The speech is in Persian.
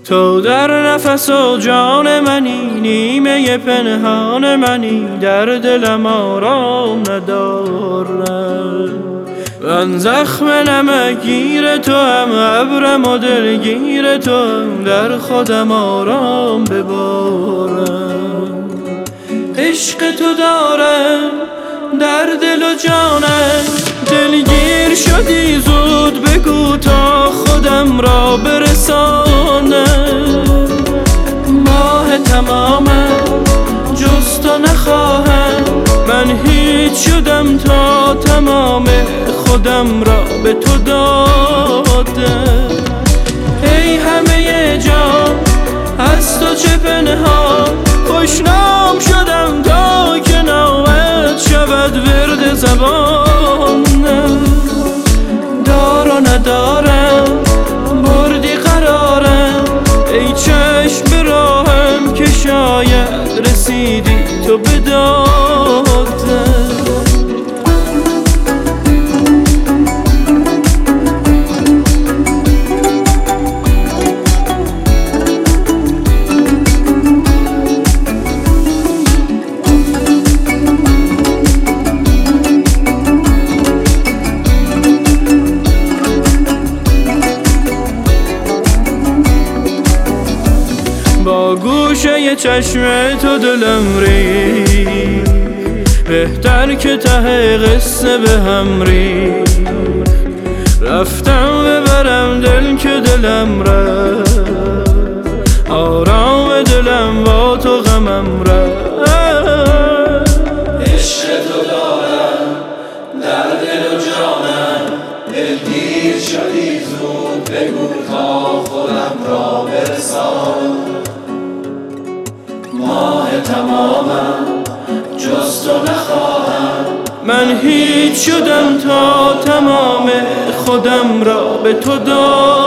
تو در نفس و جان منی، نیمه پنهان منی، در دلم آرام ندارم. من زخم نمکگیر تو هم، ابرم و دلگیر تو هم، در خودم آرام ببارم. عشق تو دارم در دل و جانم، دلگیر شدی زود بگو تا خودم را برسانم. ماه تمامم جز تو نخواهم، من هیچ شدم تا تمام خودم را به تو دادم. ای همه جان از تو چه پنهان، خوشنام شدم تا که نامت شود ورد زبانم. دار و ندارم بردی قرارم، ای چشم به راهم که شاید رسیدی تو به دادم. با گوشه چشم تو دلم ری، بهتر که ته قصه به هم ری. رفتم ببرم دل که دلم رفت، آرام دلم با تو غمم رفت. عشق تو دارم در دل و جانم، دلگیر شدی زود بگو تا خودم را برسان. ماه تمامم جز تو نخواهم، من هیچ شدم تا تمام خودم را به تو دادم.